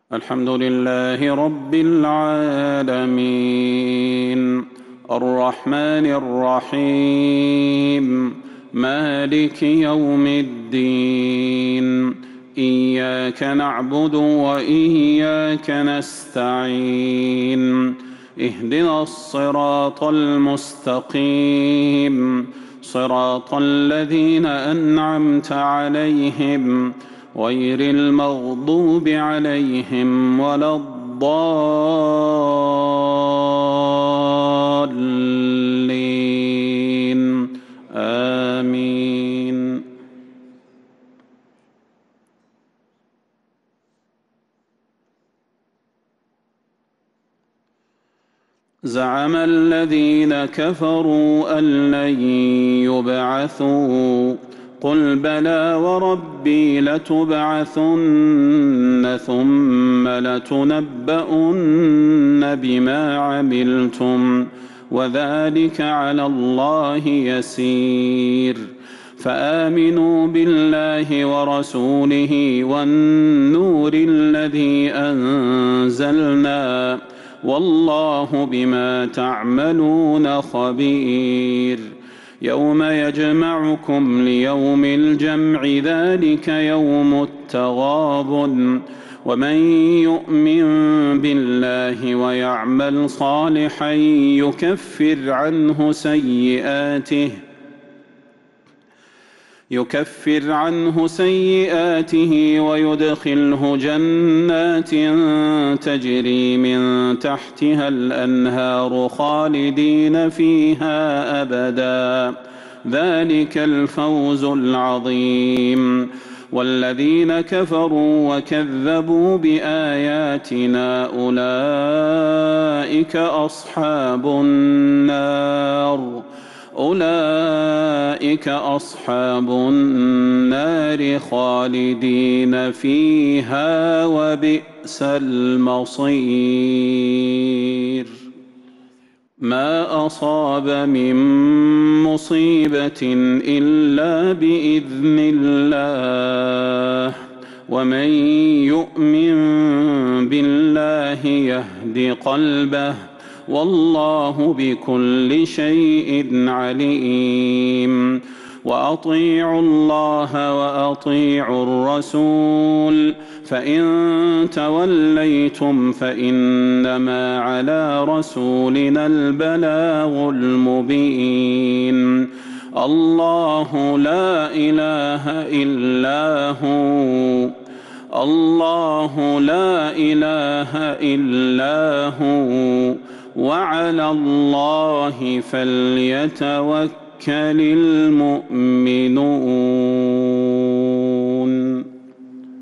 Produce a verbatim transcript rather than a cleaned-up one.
الحمد لله رب العالمين الرحمن الرحيم مالك يوم الدين إياك نعبد وإياك نستعين اهدنا الصراط المستقيم صراط الذين أنعمت عليهم غير المغضوب عليهم ولا الضالين آمين. زعم الذين كفروا أن لن يبعثوا قل بلى وربي لتبعثن ثم لتنبؤن بما عملتم وذلك على الله يسير. فآمنوا بالله ورسوله والنور الذي أنزلنا والله بما تعملون خبير. يوم يجمعكم ليوم الجمع ذلك يوم التغابن ومن يؤمن بالله ويعمل صالحا يكفر عنه سيئاته يكفر عنه سيئاته ويدخله جنات تجري من تحتها الأنهار خالدين فيها أبدا ذلك الفوز العظيم. والذين كفروا وكذبوا بآياتنا أولئك أصحاب النار أولئك أصحاب النار خالدين فيها وبئس المصير. ما أصاب من مصيبة إلا بإذن الله ومن يؤمن بالله يهد قلبه والله بكل شيء عليم. وأطيعوا الله وأطيعوا الرسول فإن توليتم فإنما على رسولنا البلاغ المبين. الله لا إله إلا هو الله لا إله إلا هو وعلى الله فليتوكل المؤمنون.